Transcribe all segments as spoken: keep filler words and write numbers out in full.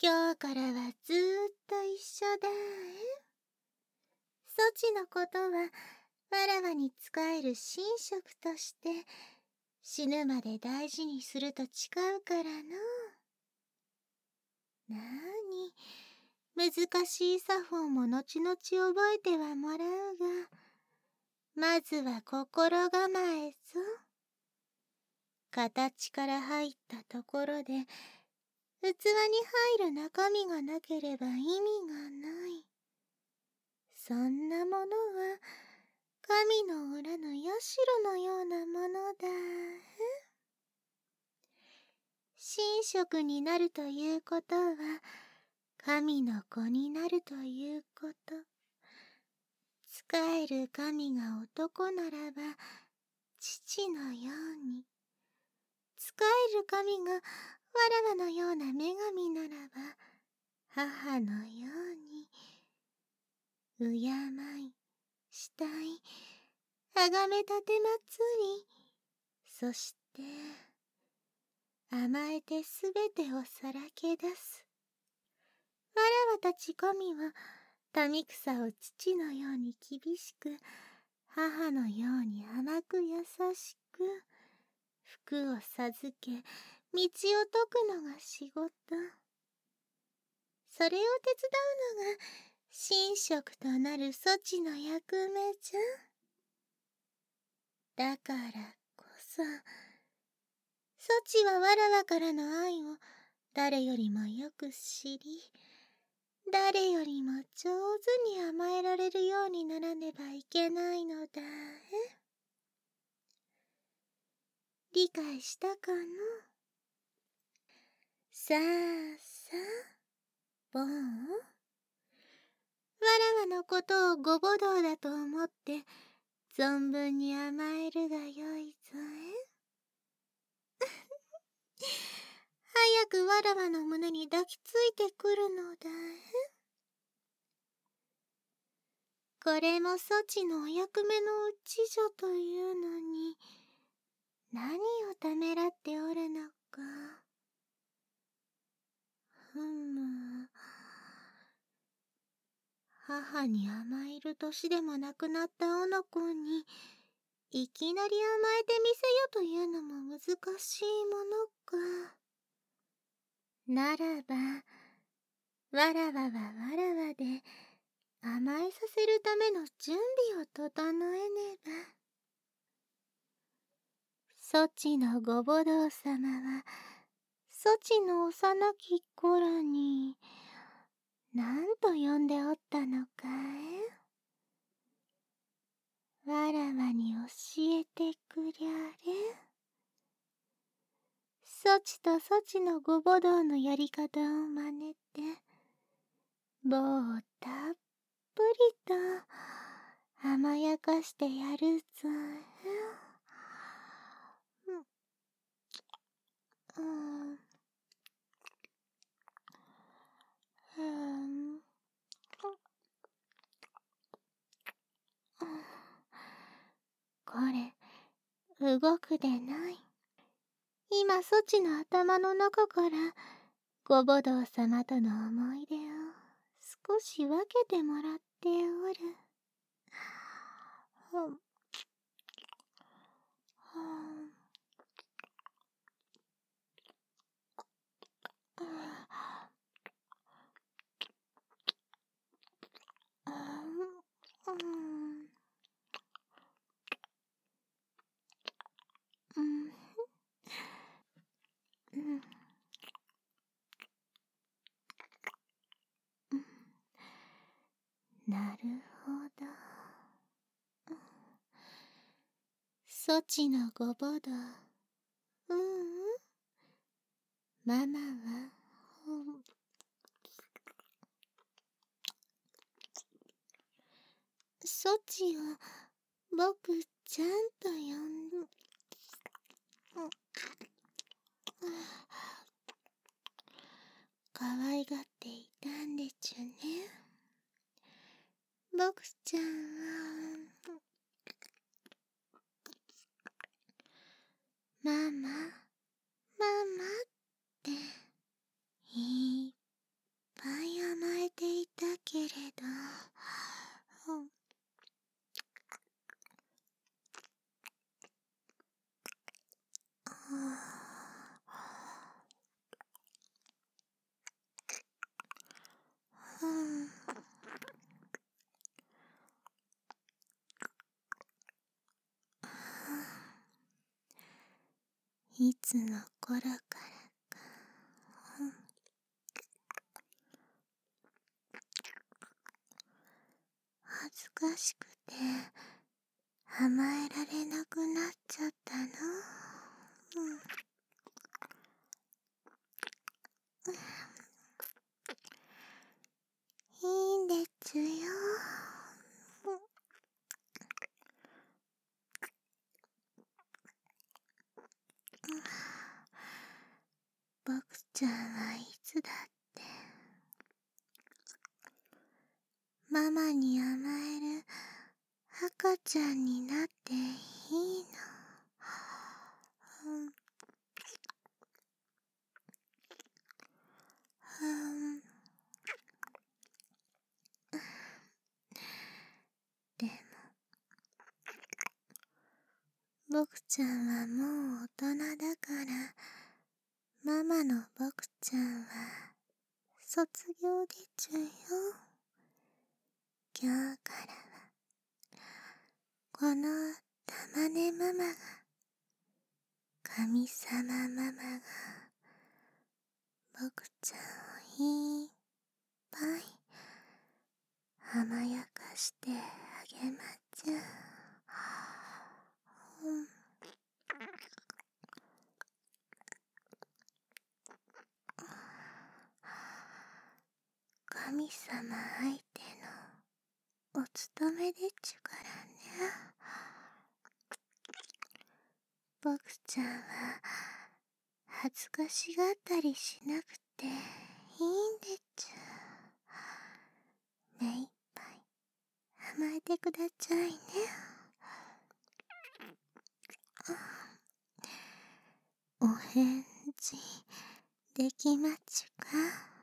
今日からはずーっと一緒だ。そちのことはわらわに仕える神職として死ぬまで大事にすると誓うからの。なーに、難しい作法も後々覚えてはもらうが、まずは心構えぞ。形から入ったところで、器に入る中身がなければ意味がない。そんなものは、神の裏の社のようなものだ。神職になるということは、神の子になるということ。仕える神が男ならば、父のように。仕える神がわらわのような女神ならば、母のように。敬い、慕い、崇めたてまつり、そして、甘えてすべてをさらけ出す。わらわたち神は、民草を父のように厳しく、母のように甘く優しく、服を授け、道を解くのが仕事。それを手伝うのが、神職となるそちの役目じゃ。だからこそ、そちはわらわからの愛を誰よりもよく知り、誰よりも上手に甘えられるようにならねばいけないのだ。理解したかの？さあさあ、ボン。わらわのことをご母堂だと思って、存分に甘えるがよいぞえ。早くわらわの胸に抱きついてくるのだえ。これもそちのお役目のうちじゃというのに、何をためらっておるのか。ふむ。母に甘える年でもなくなったおの子に、いきなり甘えてみせよというのも難しいものか。ならば、わらわはわらわで、甘えさせるための準備を整えねば。そちのご母堂様は、そちの幼き頃に、何と呼んでおったのかえ。わらわに教えてくりゃれ。そちとそちのご母堂のやり方を真似て、棒をたっぷりと甘やかしてやるぞ。うん、うん、これ、動くでない。今、そちの頭の中から、ご母堂様との思い出を少し分けてもらっておる。ふん、ふん、うん、うん、うん。なるほど。そちのご母堂。ううん。ママは、うん、そちを僕ちゃんと呼んで、うん、かわいがっていたんでちゅね。僕ちゃんは、ママ、ママって言いっころからか。うん、恥ずかしくて甘えられなくなっちゃったの。うん、いいんですよ。うん、僕ちゃんはいつだってママに甘える赤ちゃんになっていいの。うん、うん、でも僕ちゃんはもう大人だからママの僕ちゃんは卒業でちゅよ。今日からはこの玉ねママが神様ママが僕ちゃんをいっぱい甘やかしてあげまちゅ。うん、神様相手のお務めでちゅからね。僕ちゃんは恥ずかしがったりしなくていいんでちゅ。目いっぱい甘えてくだちゃいね。お返事できまちゅか。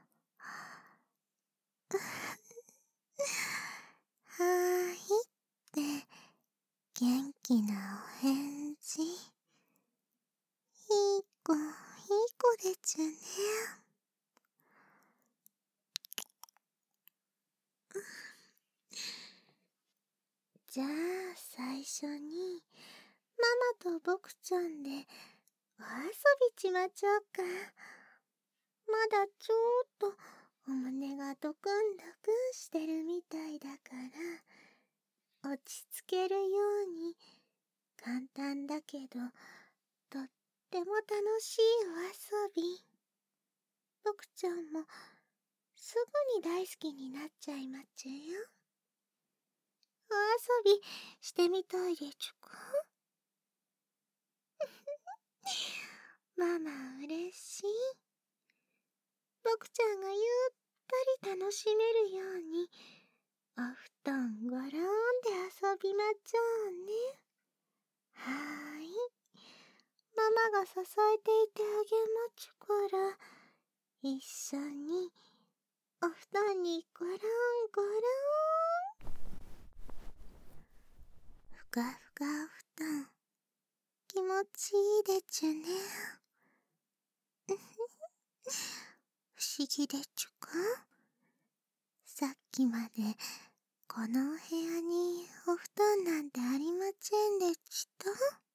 はーいって元気なお返事。いい子いい子でちゅね。じゃあ最初にママと僕ちゃんでお遊びちまちょうか。まだちょっとお胸がドクンドクンしてるみたいだから落ち着けるように簡単だけどとっても楽しいお遊び。僕ちゃんもすぐに大好きになっちゃいまちゅよ。お遊びしてみたいでちゅか。ママ嬉しい。僕ちゃんがゆったり楽しめるようにお布団ごろんで遊びまちょうね。はーい。ママが支えていてあげまちゅから一緒にお布団にごろんごろん。ふかふかお布団気持ちいいでちゅね。不思議でちゅか。さっきまでこのお部屋にお布団なんてありませんでした。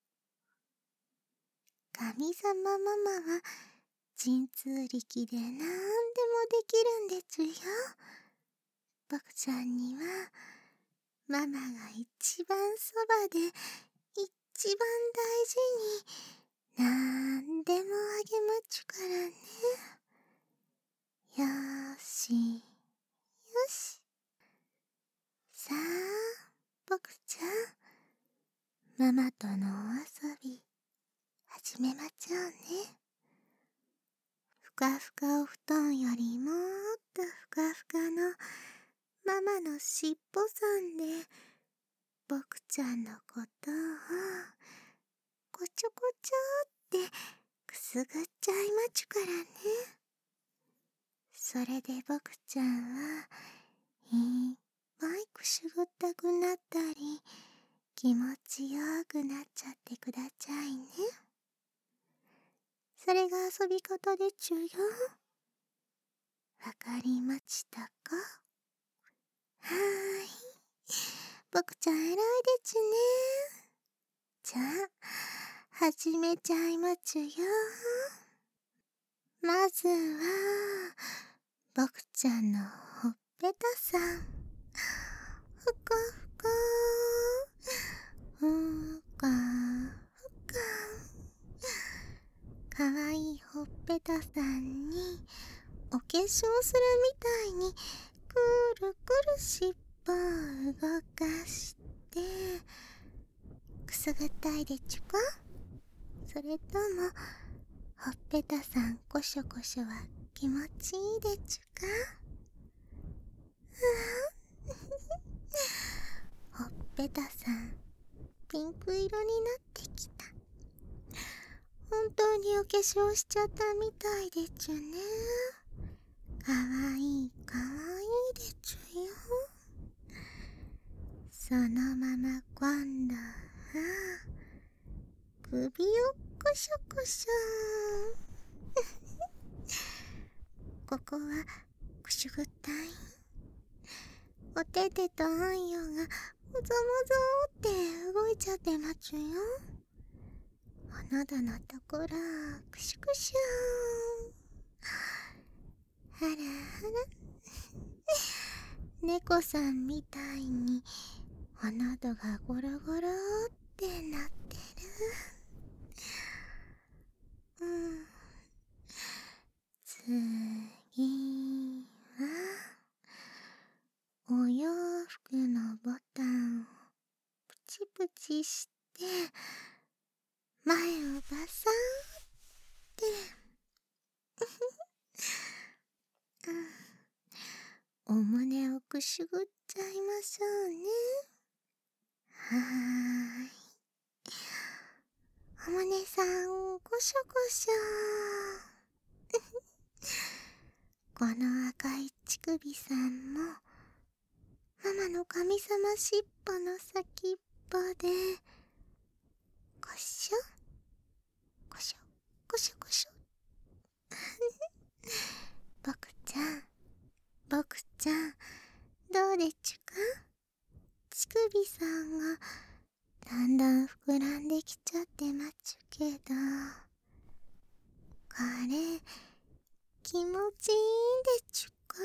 神様ママは神通力でなんでもできるんですよ。僕ちゃんにはママが一番そばで一番大事になんでもあげまちゅからね。よーしよし。さあ僕ちゃんママとのお遊び始めまちょうね。ふかふかお布団よりもっとふかふかのママのしっぽさんで僕ちゃんのことをこちょこちょってくすぐっちゃいまちゅからね。それで僕ちゃんはいっぱいくすぐったくなったり気持ちよくなっちゃってくだちゃいね。それが遊び方でちゅよ。わかりましたか。はーい。僕ちゃん偉いでちゅね。じゃあ始めちゃいまちゅよ。まずは、僕ちゃんのほっぺたさん。ふかふか、ふかふか。かわいいほっぺたさんに、お化粧するみたいに、くるくるしっぽを動かして、くすぐったいでちゅか？それとも、ほっぺたさんこしょこしょは気持ちいいでちゅか？うわほっぺたさん、ピンク色になってきた。本当にお化粧しちゃったみたいでちゅね。かわいいかわいいでちゅよ。そのまま今度は首をこしょこしょ。ここはくしゅぐったい。おててとあんよがもぞもぞって動いちゃってまちゅよ。お喉のところをくしゅくしゅ。あらあら猫さんみたいにお喉がゴロゴロってなってる。うん次はお洋服のボタンをプチプチして前をバサーってうん、お胸をくしゅぐっちゃいましょうね。はーい。お胸さんこしょこしょ。この赤い乳首さんもママの神様しっぽの先っぽでこしょこしょこしょこしょ。僕ちゃん僕ちゃんどうでちゅか？乳首さんがだんだん膨らんできちゃってまちゅけど、これ気持ちいいんでちゅか？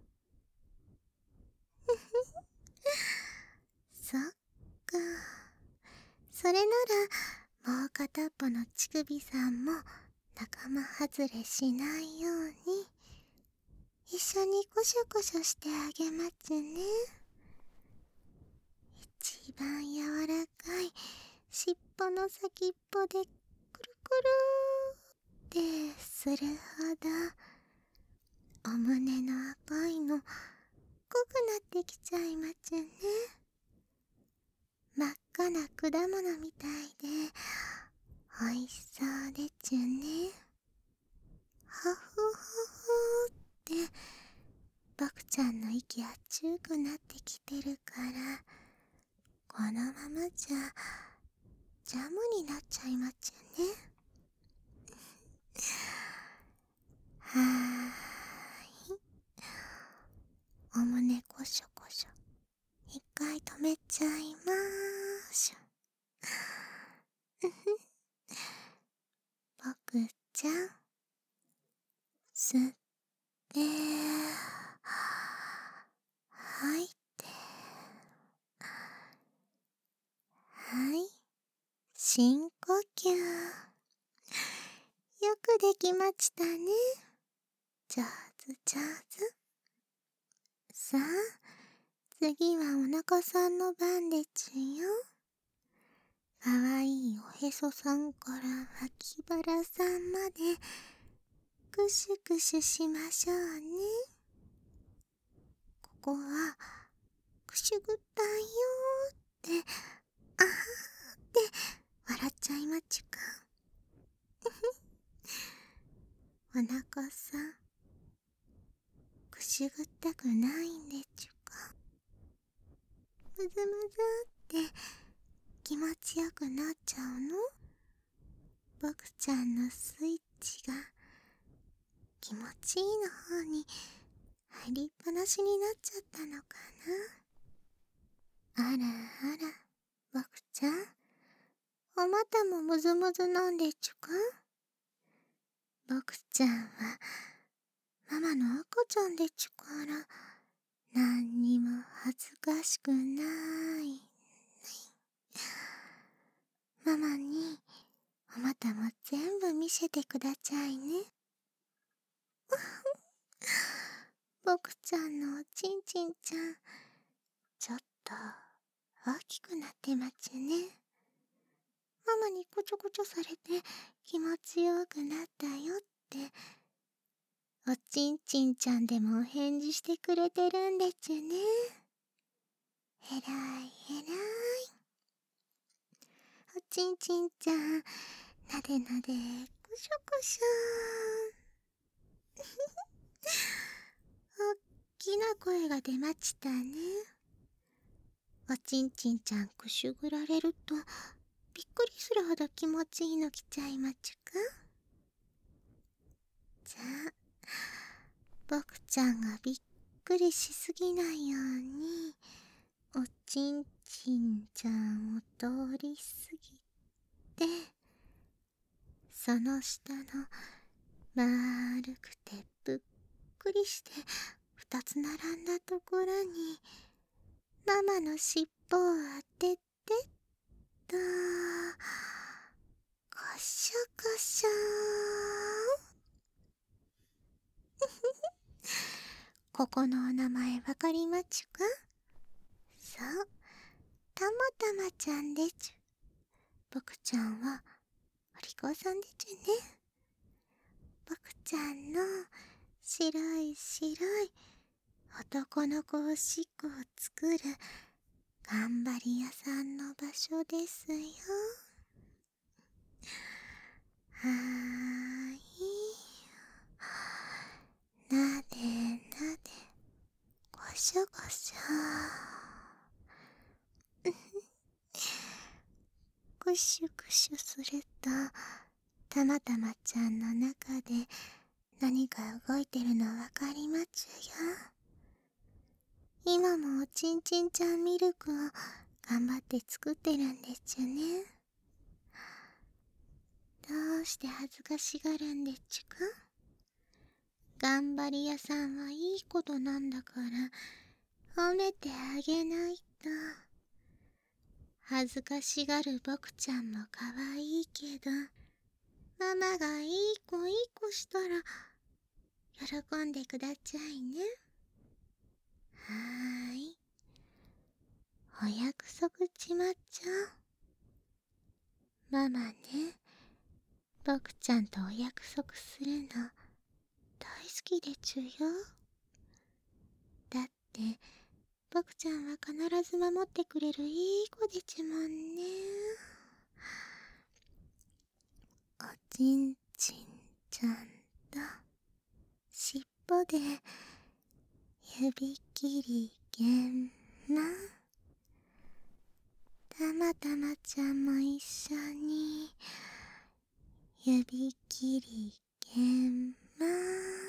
そっか。それならもう片っぽの乳首さんも仲間外れしないように一緒にコショコショしてあげまちゅね。一番柔らかい尻尾の先っぽでくるくるってするほどお胸の赤いの濃くなってきちゃいまちゅね。真っ赤な果物みたいでおいしそうでちゅね。ほほほほって僕ちゃんの息あっちゅうくなってきてるから、このままじゃジャムになっちゃいまちゅね。はーい。お胸こしょこしょ一回止めちゃいまーしょ。僕ちゃん吸って吐いて、はい深呼吸。よくできましたね。上手上手。さあ次はお腹さんの番でちゅよ。かわいいおへそさんから脇腹さんまでくしゅくしゅしましょうね。ここはくしゅぐったいよーってあーって笑っちゃいまちゅか。お腹さんくしゅぐったくないんでちゅか。むずむずって気持ちよくなっちゃうの？僕ちゃんのスイッチが気持ちいいの方に入りっぱなしになっちゃったのかな。あらあら僕ちゃんお股もむずむずなんでちゅか？僕ちゃんはママの赤ちゃんでちゅから、なんにも恥ずかしくない。ママにお股も全部見せてくだちゃいね。僕ちゃんのおちんちんちゃん、ちょっと大きくなってまちゅね。ママにこちょこちょされて気持ちよくなったよって、おちんちんちゃんでもお返事してくれてるんでちゅね。えらいえらい。おちんちんちゃん、なでなで、くしょくしょーん。おっきな声が出まちたね。おちんちんちゃんくしゅぐられると、びっくりするほど気持ちいいの来ちゃいまちゅか。じゃあ、僕ちゃんがびっくりしすぎないように、おちんちんちゃんを通り過ぎて、その下の丸くてぷっくりして二つ並んだところに、ママのしっぽを当ててっと、こしょこしょーここのお名前わかりまちゅか？そう、たまたまちゃんでちゅ。僕ちゃんはお利口さんでちゅね。僕ちゃんの白い白い男の子おしっこを作る頑張り屋さんの場所ですよ。はーい。なでなで、ごしょごしょ。くしゅくしゅすると、たまたまちゃんの中で何か動いてるのわかりまちゅよ。今もおちんちんちゃんミルクを頑張って作ってるんでちゅね。どうして恥ずかしがるんでちゅか？頑張り屋さんはいいことなんだから褒めてあげないと。恥ずかしがる僕ちゃんもかわいいけど、ママがいい子いい子したら喜んでくだちゃいね。はーい。お約束ちまっちゃう。ママね、僕ちゃんとお約束するの大好きでちゅよ。だって僕ちゃんは必ず守ってくれるいい子でちゅもんね。おちんちんちゃんとしっぽで指切りげんまん。たまたまちゃんも一緒に指切りげんまん。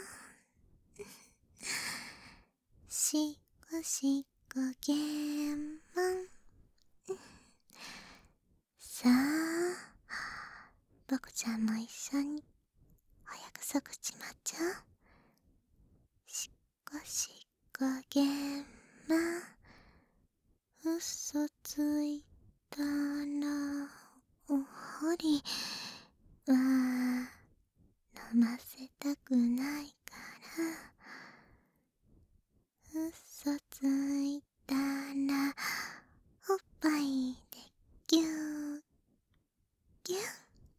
しこしこげんまん。さあ、僕ちゃんも一緒にお約束ちまっちゃう。しこしこげんまん。嘘ついたらおはりは飲ませたくないから、嘘ついたらおっぱいでギューギュー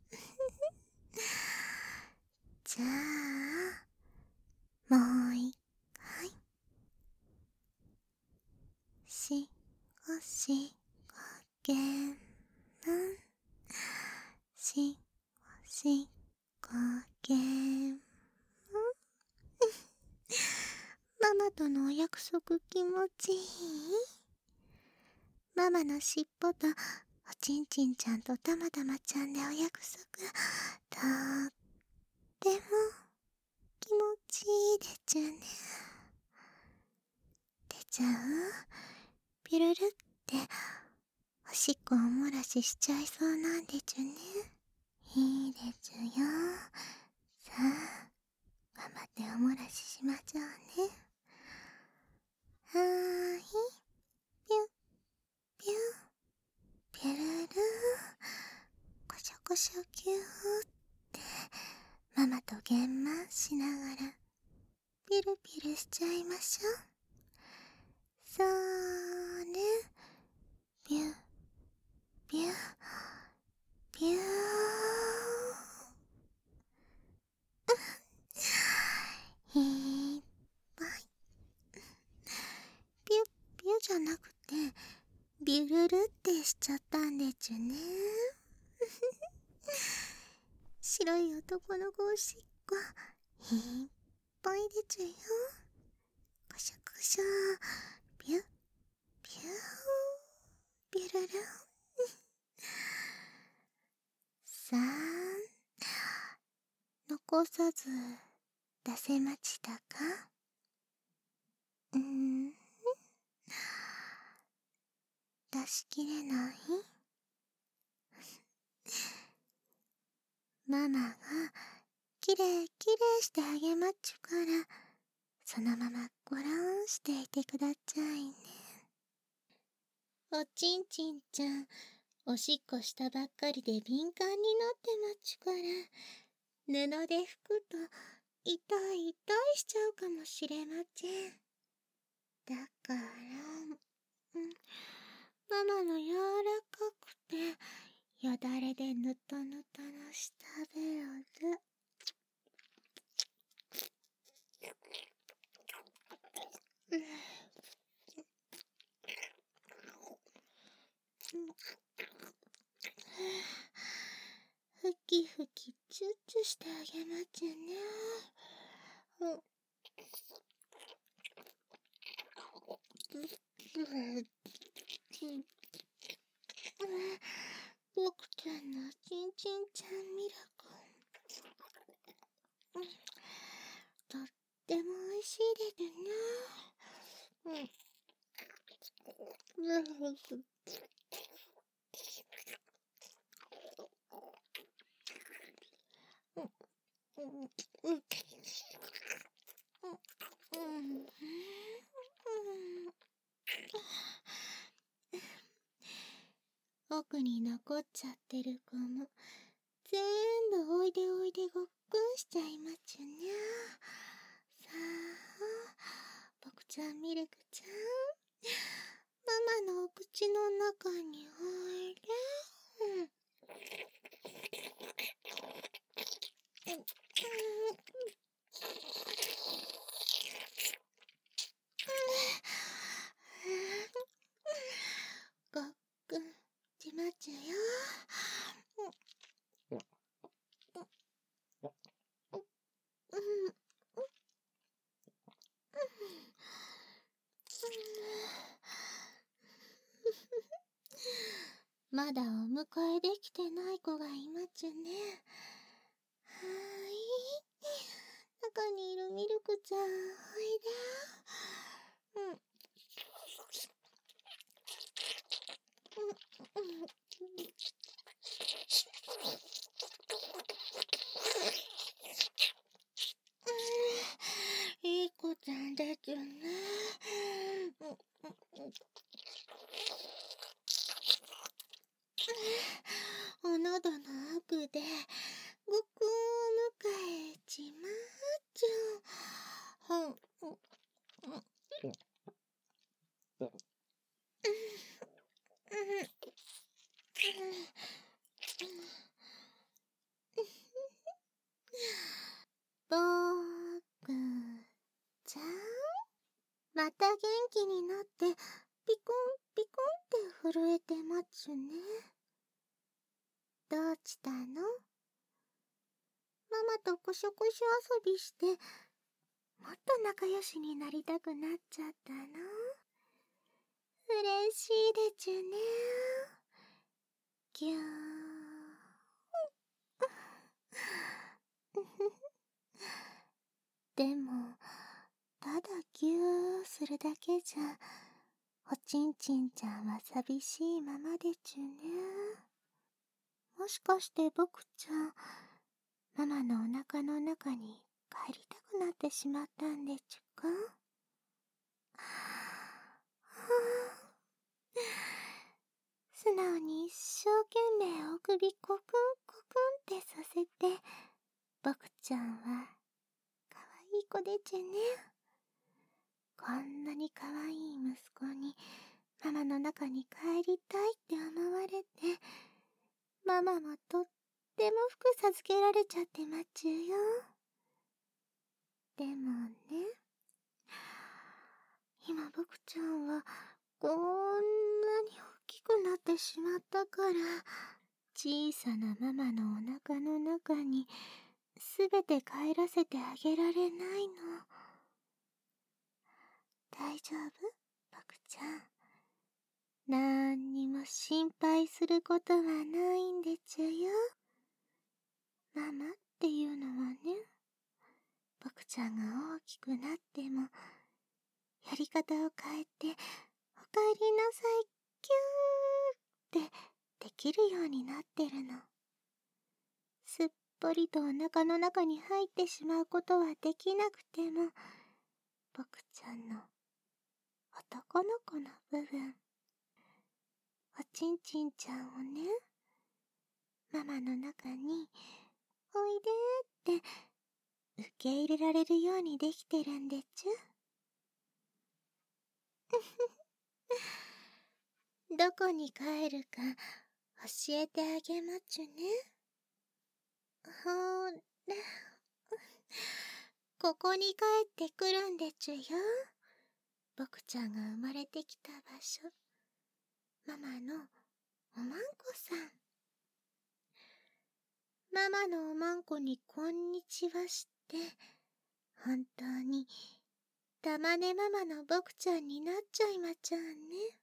じゃあもう一回、しこしこげんまん。しこしこげんまん。ママとのお約束気持ちいい？ママのしっぽとおちんちんちゃんとたまたまちゃんでお約束、とっても気持ちいいでちゅね。出ちゃう？ピュルルっておししっこおもらししちゃいそうなんでちゅね。いいでちゅよ。さあ、頑張っておもらししまちょうね。はーい。ぴゅ、ぴゅ、ぴゅるる。こしょこしょぎゅーって、ママと玄満しながら、ピルピルしちゃいましょう。そーね。ぴゅ、ぴゅ、ぴゅー。いっぱい。ぴゅ、ぴゅじゃなくて、ビュルルってしちゃったんでちゅね。白い男の子おしっこ、いっぱいでちゅよ。こしょこしょ、ぴゅ、ぴゅー、ビュルル。さん、残さず出せましたか？うーん、出しきれない？ママがきれいきれいしてあげまっちゅから、そのままごろんしていてくだちゃいね。おちんちんちゃん、おしっこしたばっかりで敏感になってまっちゅから、布で拭くと痛い痛いしちゃうかもしれません。だから、うん、ママの柔らかくてよだれでぬとぬとの舌ベロで、うん、ふきふきチュッチュしてあげまちゅね。うん、僕ちゃんのちんちんちゃんミルク、うん、とってもおいしいですね。うん、奥に残っちゃってる子も全部おいでおいでごっくんしちゃいまちゅにゃ。さあ、僕ちゃんミルクちゃん、ママのお口の中においで。うん、ごっくんしまちゅよ。まだお迎えできてない子がいまちゅね。はーい。中にいるミルクちゃん、おいで。うん。うん。いい子ちゃんだちゅね。お喉の奥でごくんを迎えちまっちゅ。ほん。ぼーくちゃん、また元気になってピコンピコンって震えてまちゅね。どうしたの？ママとこしょこしょ遊びしてもっと仲良しになりたくなっちゃったの？嬉しいでちゅね。ぎゅー。でもただぎゅーするだけじゃおちんちんちゃんは寂しいままでちゅね。もしかして僕ちゃん、ママのお腹の中に帰りたくなってしまったんでちゅか？はぁ、素直に一生懸命お首コクンコクンってさせて、僕ちゃんはかわいい子でちゅね。こんなにかわいい息子にママの中に帰りたいって思われて、ママもとっても服授けられちゃってまっちゅうよ。でもね、今僕ちゃんはこんなに大きくなってしまったから、小さなママのお腹の中にすべて帰らせてあげられないの。大丈夫？僕ちゃん。なんにも心配することはないんでちゅよ。ママっていうのはね、僕ちゃんが大きくなっても、やり方を変えて、おかえりなさい、キューってできるようになってるの。すっぽりとお腹の中に入ってしまうことはできなくても、僕ちゃんの男の子の部分、おちんちんちゃんをね、ママの中においでーって受け入れられるようにできてるんでちゅ。どこに帰るか教えてあげまちゅね。ほーれ、ここに帰ってくるんでちゅよ。僕ちゃんが生まれてきた場所。ママのおまんこさん。ママのおまんこにこんにちはして、本当にたまねママの僕ちゃんになっちゃいまちゃんね。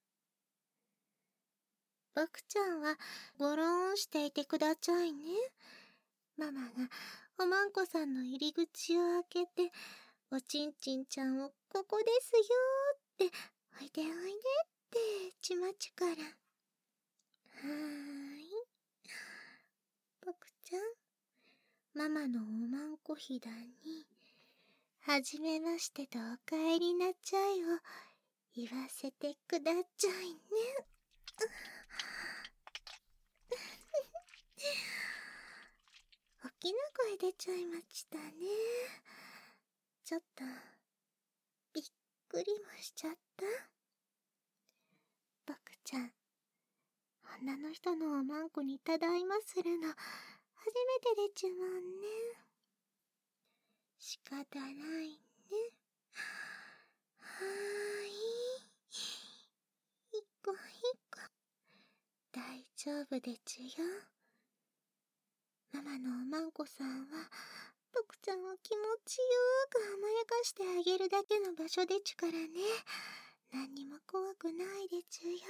僕ちゃんはごろーんしていてくだちゃいね。ママがおまんこさんの入り口を開けて、おちんちんちゃんをここですよーって、おいでおいでってちまちから。はーい。僕ちゃん、ママのおまんこひだに、はじめましてとおかえりなちゃいを言わせてくだちゃいね。大きな声出ちゃいましたね。ちょっと、びっくりもしちゃった。僕ちゃん、女の人のおまんこにただいまするの、初めてでちゅもんね。仕方ないね。はーい。いっこいっこ。大丈夫でちゅよ。ママのおまんこさんは、僕ちゃんを気持ちよーく甘やかしてあげるだけの場所でちゅからね。何にも怖くないでちゅよ。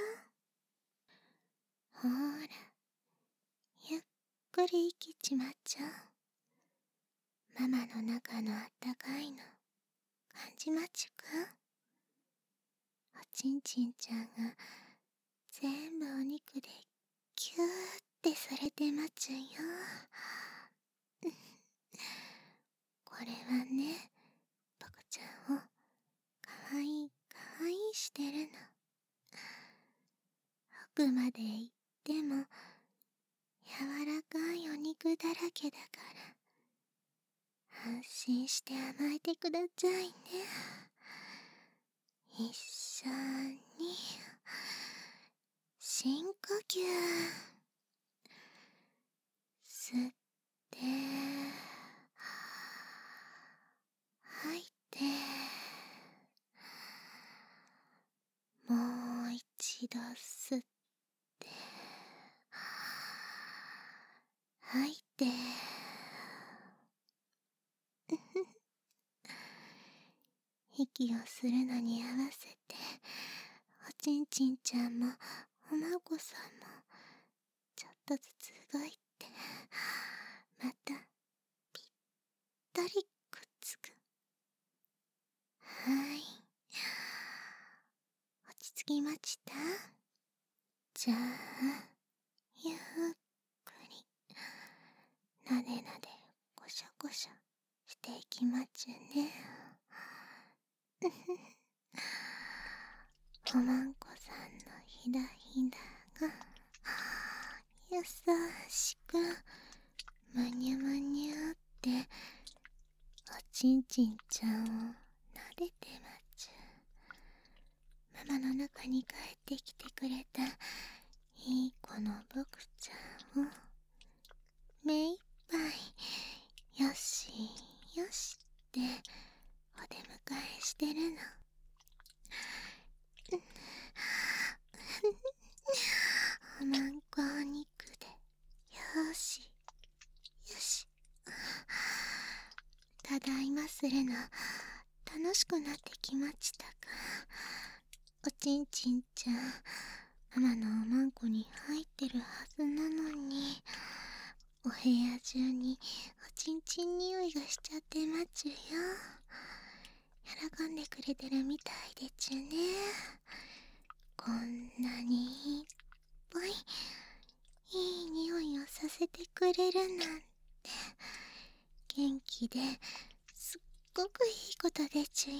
ほーら、ゆっくり息ちまっちゃう。ママの中のあったかいの、感じまちゅか？おちんちんちゃんが、全部お肉で、キューってされてまちゅよ。これはね、僕ちゃんを、かわいいかわいいしてるの。奥まで行っても、柔らかいお肉だらけだから、安心して甘えてくだちゃいね。一緒に、深呼吸。吸って、吐いて、もう一度吸って、吐いて、息をするのに合わせて、おちんちんちゃんもおまんこさんもちょっとずつ動いて、またぴったりくっつく。はい、落ち着きました？じゃあ、ゆっくり、なでなで、こしょこしょしていきまちゅね。おまんこさんのひだひだが、優しく、むにゅむにゅっておちんちんちゃんをなでてまちゅ。ママの中に帰ってきてくれたいい子の僕ちゃんを目いっぱいよしよしってお出迎えしてるの。おまんこお肉でよしよし。ただいまするの楽しくなってきましたか？おちんちんちゃん、ママのおまんこに入ってるはずなのに、お部屋中におちんちん匂いがしちゃってまちゅよ。喜んでくれてるみたいでちゅね。こんなにいっぱいいい匂いをさせてくれるなんて、元気ですっごくいいことでちゅよ。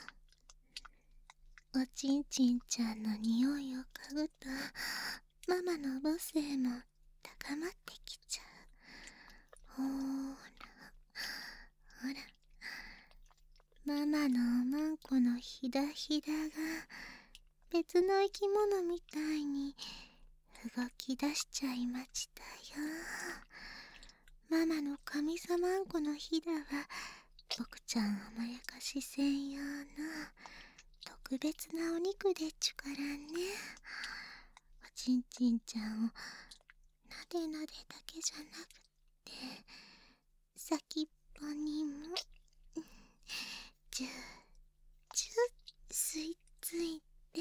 おちんちんちゃんの匂いを嗅ぐと、ママの母性も高まってきちゃう。ほーら、ほら。ママのおまんこのひだひだが、別の生き物みたいに動き出しちゃいましたよ。ママの神様あんこのひだは、僕ちゃん甘やかし専用の特別なお肉でちゅからね。おちんちんちゃんをなでなでだけじゃなくて、先っぽにもジュージュー吸いついて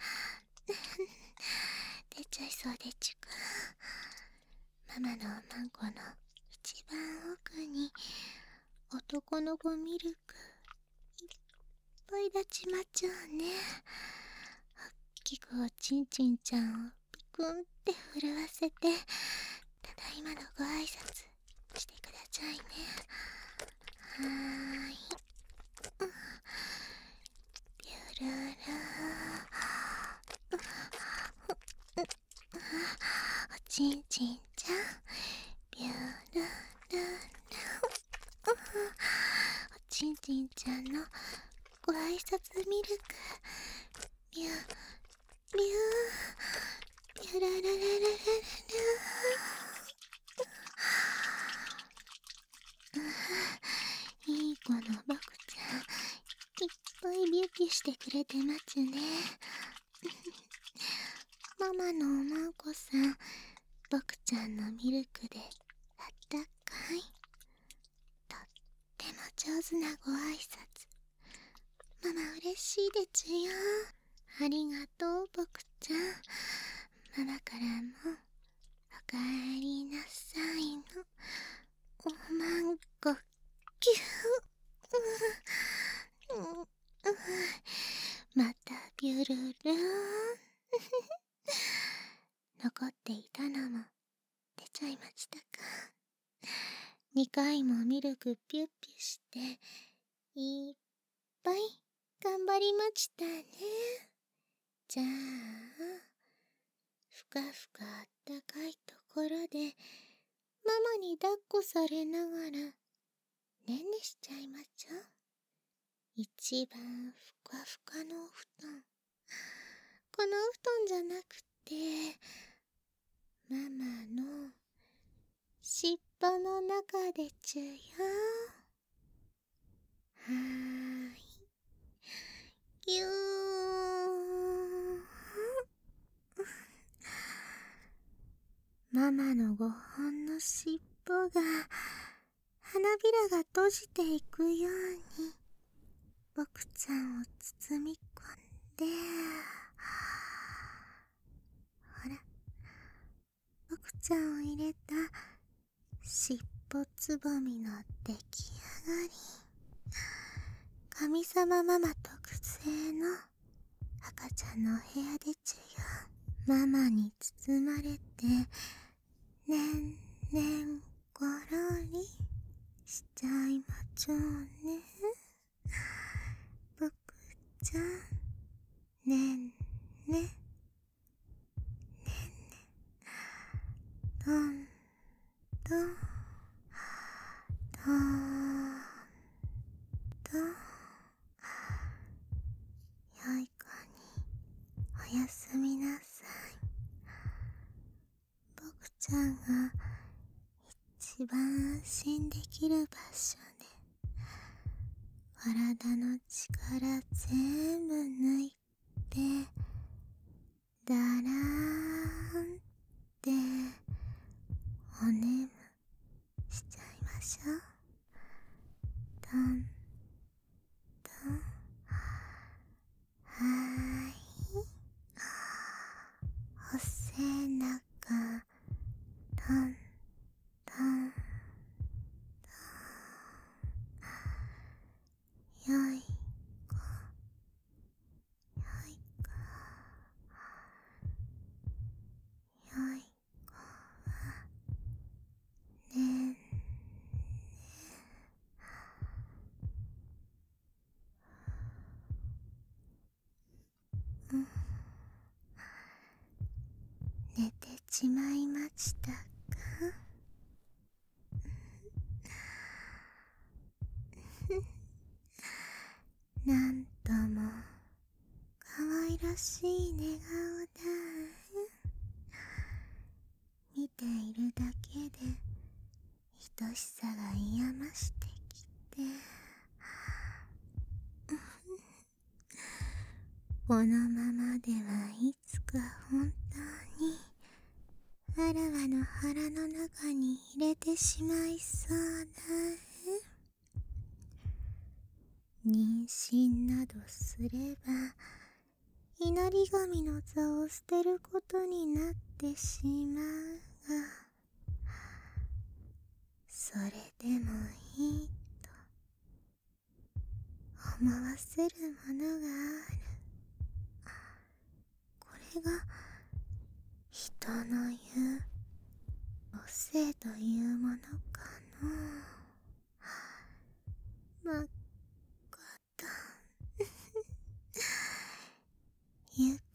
出ちゃいそうでちゅか。ママのおまんこの一番奥に男の子ミルクいっぱい立ちまちゃうね。おっきくおちんちんちゃんをピクンって震わせて、ただいまのご挨拶してくださいね。はーい、うん、ビュルルー、おちんちんちゃん、ビュルルルー、おちんちんちゃんのご挨拶ミルク、ビュービュービュラララララララー。いい子の僕ちゃん、いっぱいビューピュしてくれてまちゅね。ママのおまんこさん、僕ちゃんのミルクであったかい。とっても上手なご挨拶。ママ嬉しいでちゅよ。ありがとう僕ちゃん。ママからもおかえりなさいのおまんこぎゅー、うんうん、またビュルルーン。残っていたのも出ちゃいましたか。にかいもミルクピュッピュしていっぱい頑張りましたね。じゃあふかふかあったかいところでママに抱っこされながらねんねしちゃいまちょ。一番ふかふかのお布団、このお布団じゃなくてママのしっぽの中でちゅよ。はーい、ぎゅーん。ママのごほんのしっぽが花びらが閉じていくように僕ちゃんを包み込んで、ほら、僕ちゃんを入れたしっぽつぼみの出来上がり。神様ママ特製の赤ちゃんのお部屋でちゅよ。ママに包まれてねんねんごろりしちゃいまちょうね。僕ちゃんねんねねんねどんどんどんどん。よい子におやすみなさい。僕ちゃんが一番安心できる場所で体の力全部抜いてだらーんってお眠しちゃいましょう。どんどん。はーい。お背中どんどんどん。よい子よい子よい子はねんねん。寝てちまいましたか？なんともかわいらしい寝顔だ。見ているだけで愛しさが癒ましてきてこのままではいつか本当にわらわの腹の中に入れてしまいそうだ。妊娠などすれば稲荷神の座を捨てることになってしまうが、それでもいいと思わせるものがある。これが人の言う母性というものかの。まことゆっ